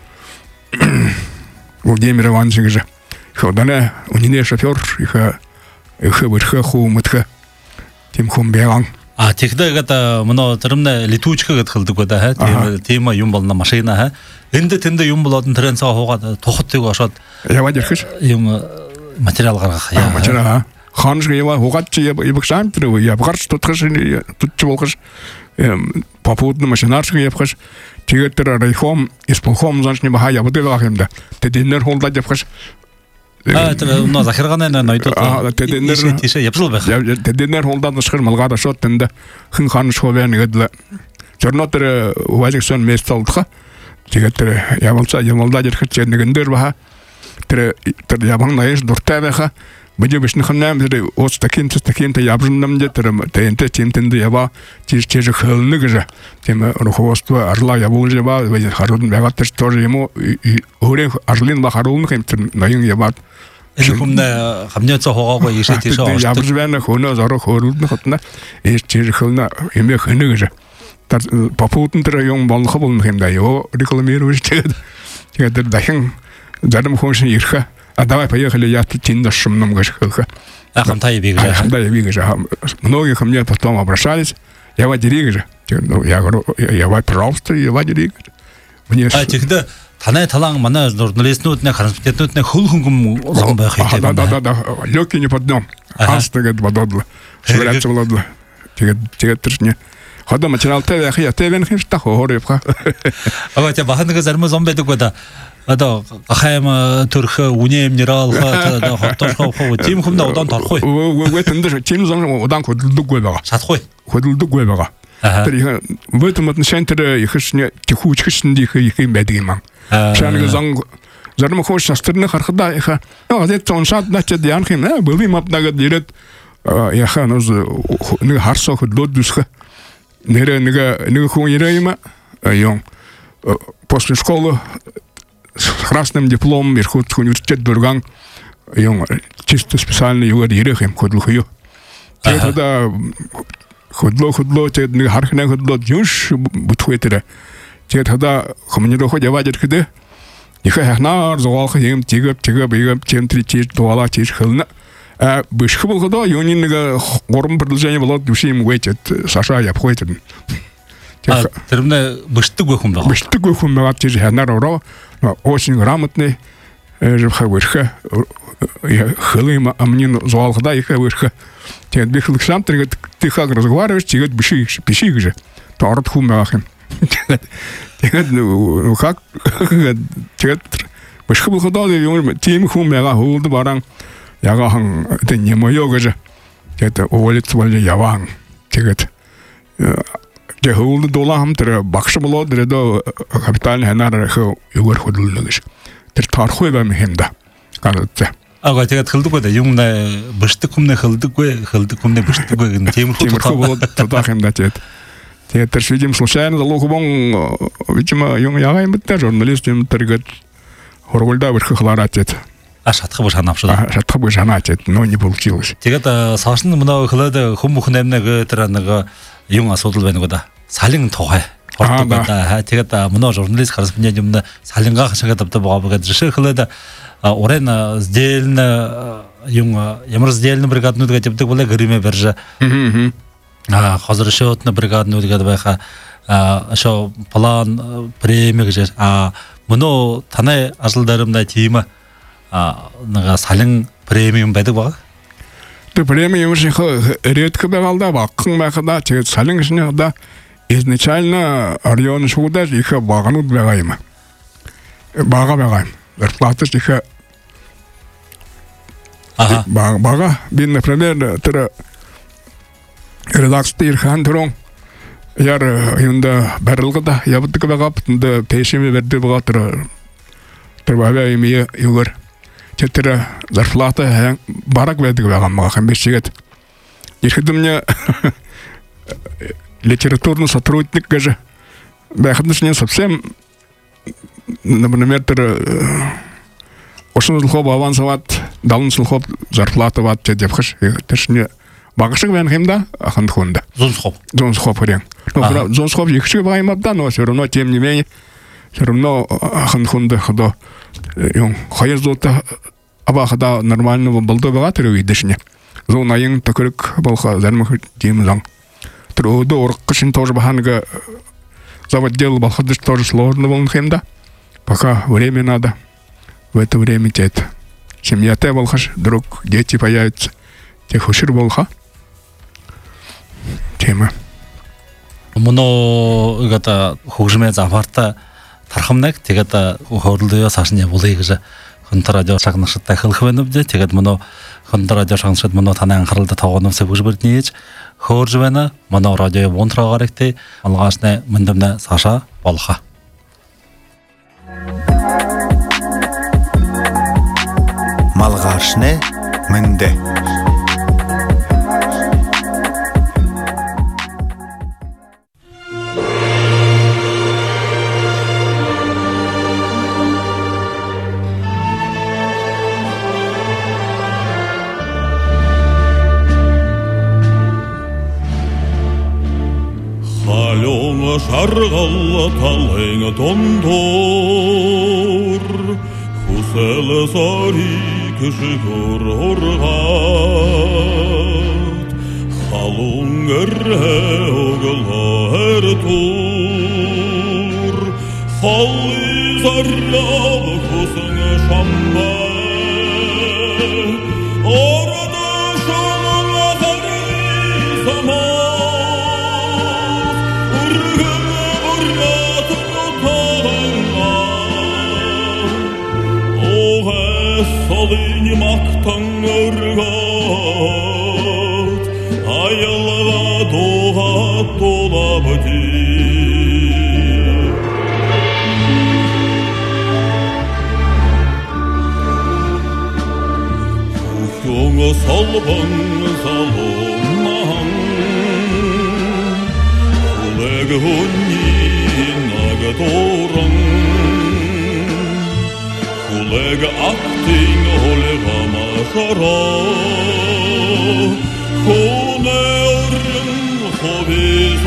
Владимир Иванович Ходане, унине шофер, их вырха хумытха, тем хум беган. Тэгэхдээ мөн тэрмнэ литүүчгэ гэдэг хэлдэг байгаа тийм юм болно машина энд юм болоод тэрэн цаа хуугаад тухтыг ошоод яваад ирэх юм материал гаргах материал ханж ява хуугаад чи ябгшаан тэр ябгарч тутгаш тутч болгож попутны машинаар шиг явах тэгээд тэр райхом исполхом занчны баха явдаг байх юм да тэд энэр хулдаж явах но захирганайна найдут. Теденер тише япсыл бэх. Теденер холдан шхыр малгада шот тенде хин хан шовен гэдла. Чорнотер важиксон месталдха. Тегетер ямалда жирхченегендер баха. Тер ябан наеш дуртабаха. Бөҗе бишне ханнам дире ос такин та ябжыннам де тер тенте тентенде яба чиж хылны гыжа. Тема руководство арла ябулже ба везе харудын бягаттыр тоже ему урен арлин ба харулны хемтер наин ябат. Жихумна хамнёца хогоо ишэти шоо. Ябжвэна хоно зоро хорулны хотна чиж хылна эме хыны гыжа. Тар попутын тер юм болхо болны хемда yo рекламируешь тэгээд дахин зарим хоншин ирха. А давай поехали, я тут тинда шумном гашхалха. Хамтай бигжа. Хамтай бигжа. Многие ко мне потом обращались. Я вадиригжа. Ну, я говорю, я вай, пожалуйста, я вадиригжа. Тогда танай таланг мана журналистнутне, харнспитетнутне хулхунгум замбах. Да. Лёгкий не под дном. Аста, говорит, вододла. Швыряться вододла. Тегет трешне. Хода материал ТВ, я ТВ хиншта хорепха. А вот я баханга зарма зомбеду года. ада хайма турх 운емнералха да хатошхо тим хумда одан тархой 왜근데 тим зам одан хөдөлдөг байгаа шатхой хөдөлдөг байгаа тэр в этом отношении их не техучхшнд их юм байдаг юм шаныг зан зарим хөөс шастрны харахда их яг цоншат начад янх юм бэлви мапнагад ирээд яха нэг харсоо хөдлөөд дүсх нэг хүн ирэйма юм после школы с красным дипломом Иркутский университет Бурган чисто специальный югад ирехем ходлухою. Тогда ходло те не хархне ходло юш бутхуетера. Тогда хомнидо ходя вадер кде. Иха хнар зоалха ем тигап бигап центри чиш дуала чиш хылна. Бышхы булгыда юнинга горм предложение было душим уечет Саша я обходит. Термне быштык гөхүм байгаа. Быштык гөхүм байгаа чиж ханар ороо очень грамотный жихавырха хылыма амнин зоалгда их вырха. Тед бихлык сам ты как разговариваешь, тегет пиши же. Торт хумахин. Тегет ну как тегет бышхы булгыда тем хумага хулды баран ягахан это не моё же. Это уволит вали яван. Тегет जे होल दोला हम तेरे बख्श बोलो तेरे दो कपिताल है ना रखे युगर खुद लगे तेरे थार खोए बा महंदा कालते अगर तेरे खिलते को दे यूं ने बस्तिकुम ने खिलते बस्तिकुम ने टीम खुद तो ताकंदा चेत तेरे शुजिम सोशल ने लोग बंग विचमा यूं यागा इम तेरे जर्नलिस्ट इम तेरे गत होरगोल्डा बरख खलारा चेत ашатхы бушан авшыла ашатхы бушан ачет но не получилось тэгээд саашны мына хылады хүмүүс нэмнэг тэр нэг юм асуудал байна года салин тухай хортог да тэгээд мына журналист корреспондент юмна салинга хашаад авдаг байгаа гэж хылады урен сдельна юм ямар сдельна бригаднууд гэж авдаг болоо гэрэмэ барьжа хазар шотна бригаднууд гэдэг байха шо план премия гэж мөнөө танай ажлдарымда тийм нага салин премиум байдаг баг. Тэ премиум редко бывало бакын байхада тэгээд салин гişнэда изначально район шуда их баганууд байгаа юм. Бага. Зарплата их бага. Бин, например, тэр редактор хандрон яр юнда барилгада ябдаг байгаа битэн пешими бердэг байгаа тэр баваа юм югар тэр зарплата бараг байдаг байгаа маа хэмжээгээд ихэд мне литературный сотрудник гаже байхаднаш не совсем например тэр ошон хоб авансават далын хоб зарплата ват деп хаш тэршне багшиг байна хэмда ахан хунда зон хоб хэрэг но зон хоб их шиг байгаа юм да но все равно тем не менее все равно ахан хунда ходо юм хайзота абахада нормального болдога тэр үйдэшне зон аян такрык болха зармах тем зам трудо оркшин тоже баханга заводил болхадыш тоже сложно был хэмда пока время надо в это время тет семья те болхаш друг дети появятся тех ушир болха тема муно гата хөгжмэ зафарта тархамнаг тэгээд хорлоо саашны булыг гэж хонта радио шагнашытта хылхвенубде тэгээд муну хонта радио шагнашыт муну танан харылда тагонуп себүжбүртнийч хоржвена муну радио вонтрагарыкты алгашны мындымна Саша болха. Малгашны мынды. Шарғалы талың тондор, Хусылы сари күшігір ұрғат, Халың өрі оғылы әр тұр, Халы зарябы хусыңы шамба, Орады шаңын ақыры заман, Солыны мақтан ұрғат, Айылға доғат долабы дейін. Құшыңы салбың залымнан, Құлығы өннен ағы торын, Құлығы ақтың олыға машара, Құны ұрын қобез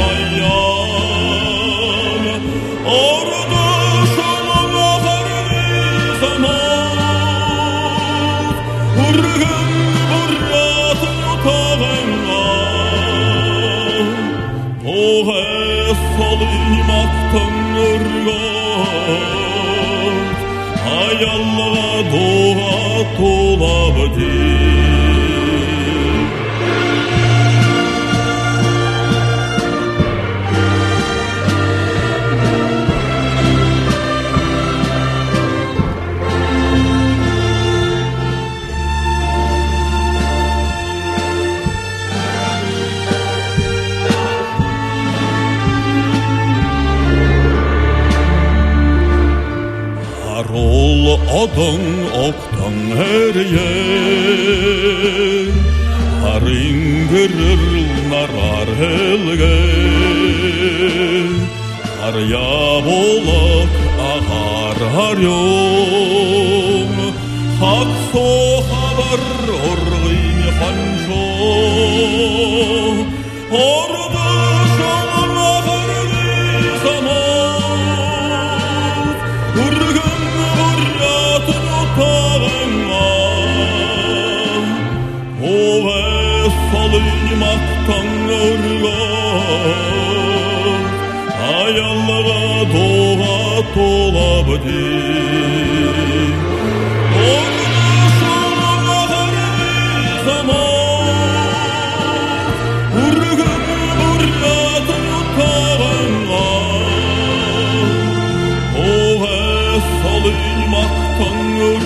аян, Арыды шалың ақыры заман, Үргін бұратын ұтағыңа, Оғы салын мақтың ұрған, Ayallığa doğa dolabı deyim. Ol adın oktan her yer, Harın görür narar helge, Harya bolak ağar haryon, Hak soğalar orgın hanşo, Orada şalın ağarlı zaman, Urgın burratın otağına, Oğe salın maktan ırgat, Ayallığa doğa dolabı deyim. Orada şalın ağarlı zaman, Urgın burratın otağına, Oğe salın maktan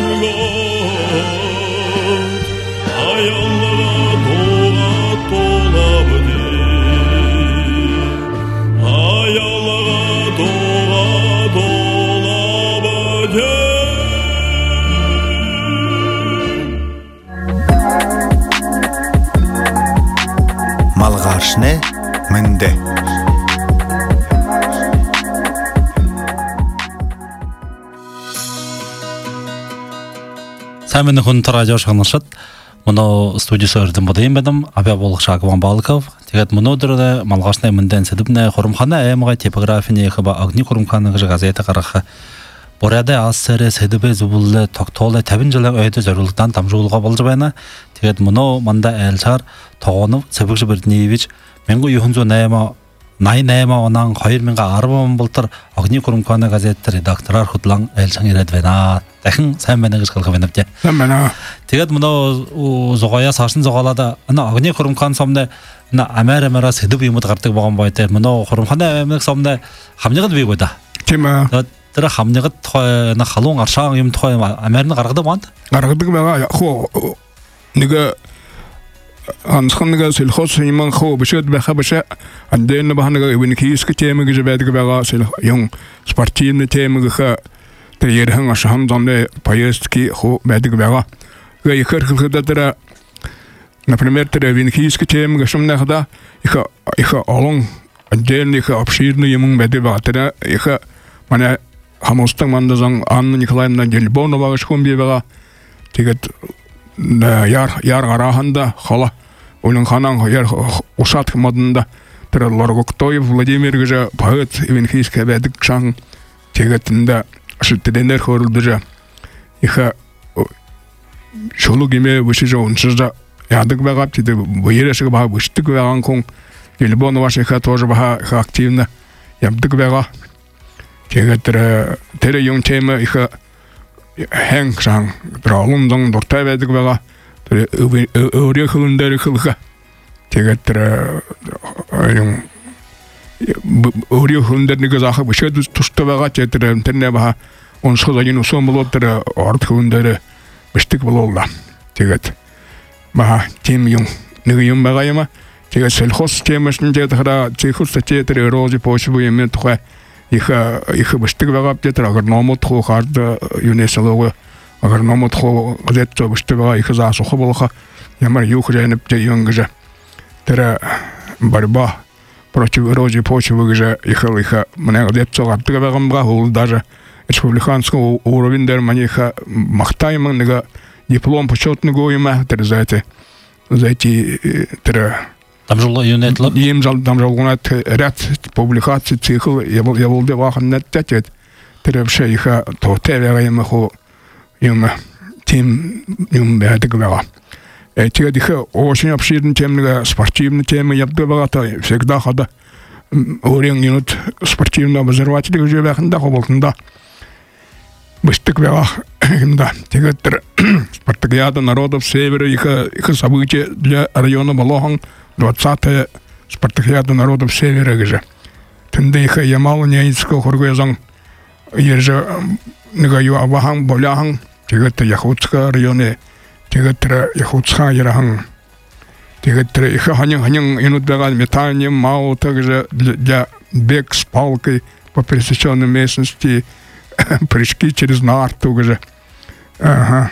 ırgat, Ayallığa doğa dolabı deyim. Ayallığa doğa dolabı deyim. Малгашны мынды. Сәмені хонта радио шагнашыт. Муну студиясы өрдім бодайын бәдім, Абя болықша Агван Балыков. Тегет муну дұрды малғашны мінден сәдібні құрымхана әйімға типографини қыба агни құрымханы ғыжы газеті қарақы. Боряды ассәрі сәдібі зубылы тоқтолы тәбін жылы өйді зөріліктен тамжуылға болжы бәйіні. Тегет муну манда әлчар тоғынып сөбікші бірдінейвич менгі үйхінзу нәйіма Най нәйма онан қайыр менға арбамын бұлтыр агни құрымханы газеті редакторар құтлан әлчан ередвена. Тәхін сән мәні ғыш қылғы бәніпте. Сән мәні. Тегет муну зоғая сашын зоғалада агни құрымхан сомда әмәр-әмәра сәдіп үйіміт қартық болған байды. Муну құрымханы әмәмілік сомда хамнығын бей қойда. Кема? тера хамнягы на халон аршаң юм той амерны гаргыда банд. Гаргыдык бага хо нега анханга сельхоз иман хо бишет баха баша анден баханга винкийск темеге жебедге бага сел юм спортивный темеге Терьерхан ашам зонде поездки хо бедге бага. Га ихырхылда тера например тера винкийск темеге шумнахда иха алон отдельно иха обширный ему бедге бага тера иха мана хамостан мандазан Анна Николаевна Гельбонова шхумбега тигет яр гараханда хала onun ханан яр усат модында тера Лоргоктоев Владимир гыжа поэт винкийск бедге шан тигетинде Шутденер хорулдужа иха шулугиме вышижа онсызда ядык багап тиде быйрашыга бага выштык баган кон Гельбонова шеха тоже бага активно ябдык бага тегетер тере юм тема иха хэнг сан дралундан дортай бедик бага тере өрө хылындар хылга тегетер юм Ori hunderlige Sache beschädigt Tustawaga tetre Terneba und Schodayin Somolotter Ort Hundere bestimmt Lola Tiget Ma Tim Jung Nigum Bagayama Tiget Selhos Temeschen Tetra Tichus Tetre Rosi Posbu Yemetwe ich bestimmt Bagab Tetra Nomot Ho Hard Unesaloga agar Nomot Ho Gazetto bestimmt ich sah so Hobolha Yamar Yukhre Junge Tera Barba Против эрозии почвы же иха мне где-то гартыга хул даже республиканского уровня маниха махтайман нега диплом почетного има терзайте зайти тера там жол юнетло им там жолгонат ряд публикаций цикл я был девахан неттет теревше иха то тевера има хо има тим юм бедгва Эти очень обширные темы, спортивные темы, я бы говорил, всегда хода уровень спортивного обозревателя уже вехнда хоболтнда. Быстик вех, да. Тигатер спартакиада народов Севера, их события для района Балохан, 20-е спартакиада народов Севера же. Тенде их ямало неинского хоргуязан, ерже негаю Авахан, Боляхан, тигатер Яхутского районе. Тегетре яхутска ярахан. Тегетре иха ханин инутбеган метанием мало также для бег с палкой по пересеченной местности, прыжки через нарту же. Ага.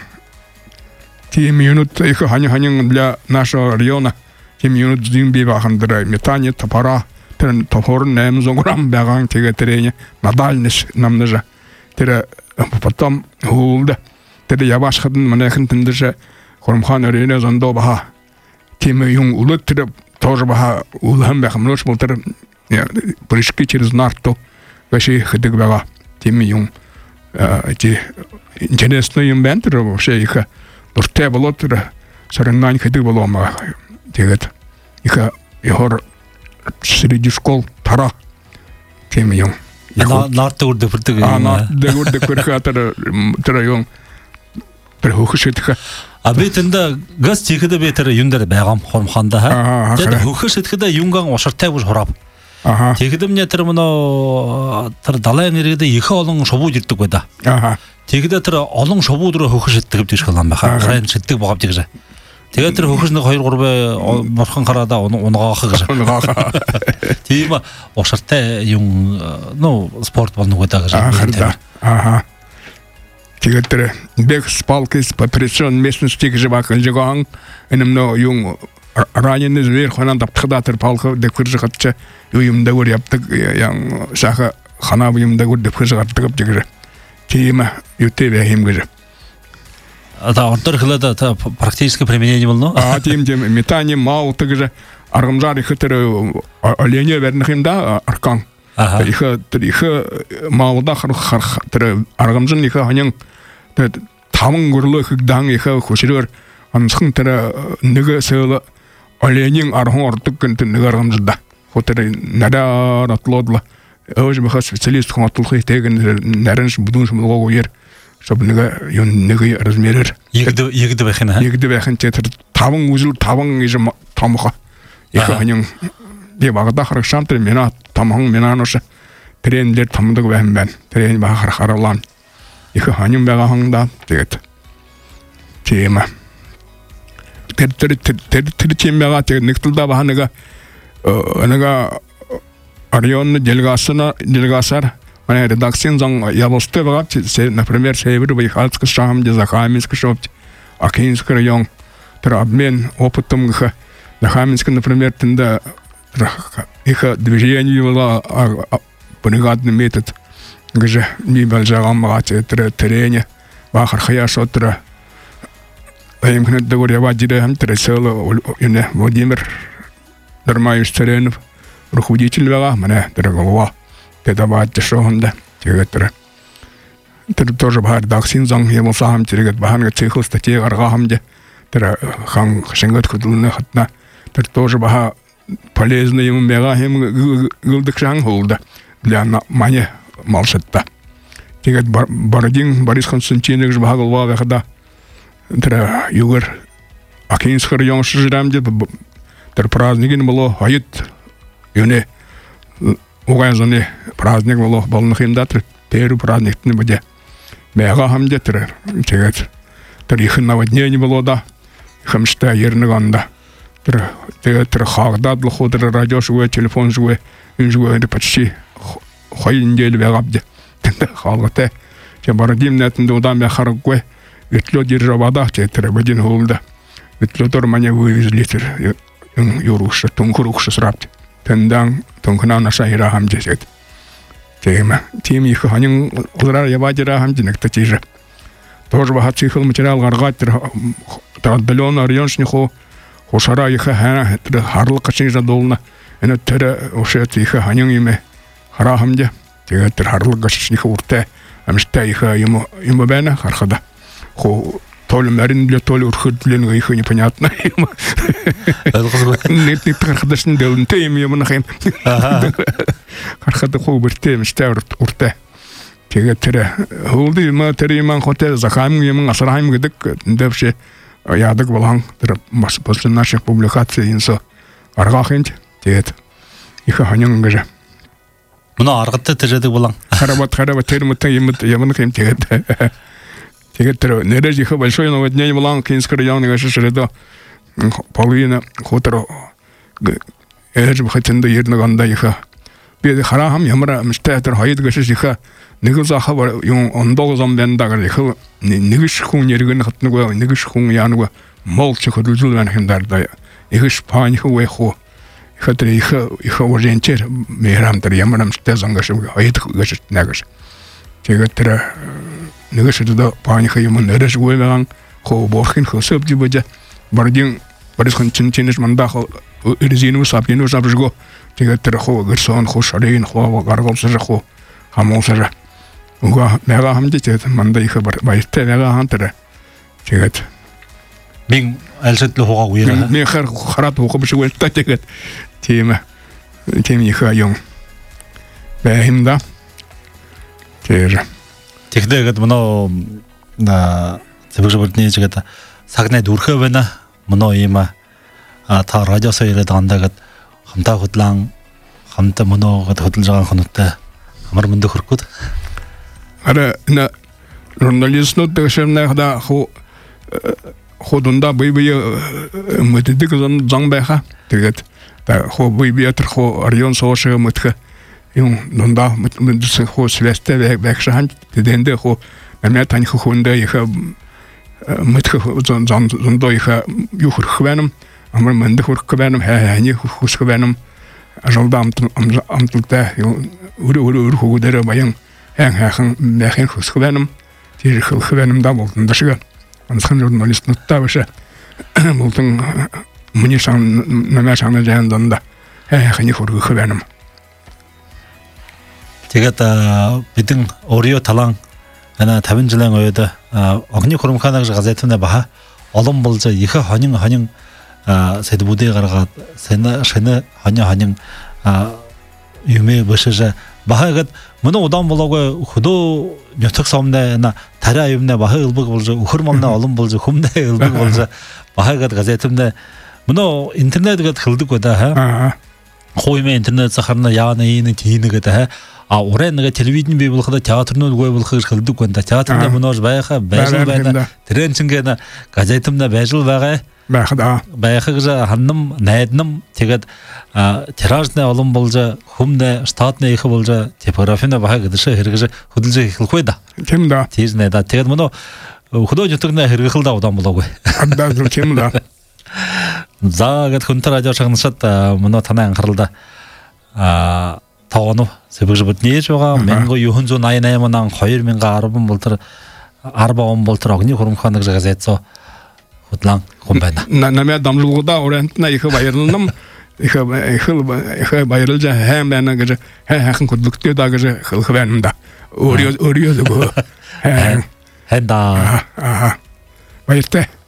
10 минут иха ханин для нашего района. 10 минут зимбивахан метание топора, топор немзограм беган тегетрене на дальность нам даже. Тере потом гулда. Тере яваш хадын манахын тындыжа Хормхан Арене зондо баха тема юн улык тере тоже баха улхам бахам лош болтер прыжки через нарту веши хыдык бага тема юн эти интересные юм бентер вообще их дурте болотер соревнования хыдык болома тегет их ихор среди школ тара тема юн нарту урды фыртык нарту урды фыртык тере юн Хухшитха. Абитинда газ тихида бетер юндер байгам хормханда ха. Тед хухшитхида юнган ошартай буш хорап. Тихида мне тер мына тер далай нерде их олон шобу жиртик байда. Тихида тер олон шобу дуру хухшиттик гэж калган байха. Хайн шиттик багап дигже. Тэгээ тер хухшны хоёр гурбе борхон харада унгахы гэж. Тима ошартай юн ну спорт болну байда гэж. Тигетре бег с палкой по пересеченной местности живака жиган инемно юн раненый зверь ханан таптхадатер палка деквиржихатча юймда гур яптык ян шаха хана юймда гур деквиржихаттык жигре тима ютеве химгже ата ортор хилада практическое применение болно тим метание мал тыгже аргамжар ихтер олене вернхимда аркан их малда хар аргамжын их ханын тамын гурлы хыгдан их хоширер ансын тера неге села оленин архон ортук кентен неге аргамжда хотер нада ратлодла өж баха специалист хатулхы tegen нарынш будун шмылго ер чтобы неге размерер егде бахин тетер тамын үзүл тамын иже тамха их ханын Де багада харакшантер мена тамхан менанош тренлер тамдык ben трен бахар харалан их ханим бага хаңда дегет тема тэр чембага тэг никтулда баханага анага Орион делегасар мана редакциян зан ябосты бага например север байхалск шахам Захаминск шопт Акинск район тэр обмен опытом их Захаминск например тында их движение было бригадный метод где не большагам бага трене бахар хаяшо тэр Именно договоря директор тресела ине Владимир Дармаевич Царенов руководитель вела меня дорогого это бать шоунда директора это тоже бахар даксин зан ему сам директор бахар цехл статьи аргахамде это хан шенгат кудулны хатна это тоже баха полезно ему мега ему гылдыкшан холда для мане малшетта директор Бородин Борис Константинович бахалва вехда тэр югар Акинск район шижрамде тэр праздникин было хайт юне угазаны праздник было болнохинда тэр первый праздник не буде мега хамде тэр тэгээд тэр их наводнение было да хамшта ернаганда тэр хагдад лохотер радио шуе телефон шуе инжуе почти хай неделю бегабде халгате че Бородин нетнде удам я харгwe Ветло державада, тетра в один голда. Ветло тормане вывезли юруша, тункуруша срабт. Тендан, тункна наша ирахам десет. Тема, тем их ханин ура явадира хамдинек татижа. Тоже бахат цихл материал гаргатер, отдаленно арьоншниху, хушара их хана, харлы качинжа долна. Это тера ушет их ханин име харахамде. Тетра харлы качинжа урте, амшта их ему бена хархада. То ли марин, то ли урхудлен, их непонятно. Нет, не тархадашн делен, ты им ему нахим. Хархада хубертем, штаурт урте. Тегетре. Холди материаман хотел Захамин ему асрахим гдек, девше ядок балан, тэр после наших публикаций инсо аргахинт, тегет. Их ханин гаже. Мына аргатта тежедик балан. Харабат термутен ему нахим тегет. Тегетро нережиха большое наводнение в Ланкинск районе гашереда половина хуторо эжб хатенда ернаганда иха бе харахам ямара мстатер хайд гашериха нэгза хавар юм ондогзам бендагар иха нэгш хүн яргэн хатнагва нэгш хүн яанагва молч хөдөлжүүлэн хиндарда их Испани хөвэхо хатэр их оренчер мерамдар ямара мстазангаш хайд гашет нагаш тегетро Негашеда паниха ему нереш гуеван хо борхин хо собдибоja Бородин Борис Константинович мандахо резину сапину сапжго тегетер хо герсон хо шарин хо гарголсажа хо хамолсажа уга мега хамде тет манда иха байте мега хантера тегет Мен алсетле хога уйра мен харат хо бишгөл татегет тема иха юм бэхимда теже Тэгдэгд мно на зөвхөбөрдний жигэд сагнай дүрхэ байна. Мно има та радиосоо ирээд андагад хамтаа хөдлөн хамтаа мноогод хөдлөж байгаа хоноттой амар мөндө хөргүүд. Ара на журналистнууд дэшэмнэхда ходунда бибие мэддэг зан байха. Тэгээд хо бибие тэр хо район соошоо мэдхэ юм нонда мэдсэн хо свэстэй багшхан тэдэндээ хо намят тань хүндээ их мэдх зондоо их юу хөрөх байна амар мэнд хөрөх байна хани хүсэх байна ажалдам амталтай өөр хөгөдөр баян хайхан мэхэн хүсэх байна тэр хөх байна да болон дашга анхан журналист нутта баша болон миний сан намаа шанаа жанданда хайханы хөрөх байна Тэгээд бидэн өөрийн талан ана 50 жилийн үед огны хурамханаг газетына баха олон болж их хонин сэдвүүдээ гаргаад шинэ хонин юмэ башажа бахагад мөн удаан болоогүй хөдөө нётх сомны тарай юмна баха ылбэг болж өхөр мална олон болж хүмнэ ылбэг болж бахагад газетына мөн интернет гэд хэлдэг удаа Хойме интернет сахарна яны ины тиины гата а оренга телевидение бе булхада театрны гой булхы кылдык конда театрда мунож байха бажыл байна тренчингена газетымда бажыл бага Бахда. байхыгжа ханным найдным тегет тиражны алым болжа хумне штатны ихы болжа типографияна бага гыдышы хиргыжы худылжы хил койда Кимда? тизне да тегет муну художниктыгна хиргылда одан бола гой Адда кимда? загат хунтар радио шагнышат муну танан кырылда таону себеги бутне жога менго юхунжу найнайманан 2000 арбын болтыр арба он болтыр огни хурумханык газетсо хутлан хумбайна Наме дамжылгыда орентна ихы байырылным. Ихы байырылжа hem bana gece hakın kudluktu da gece hılgı benim de. Örüyordu bu. henda Aha. Bayırte.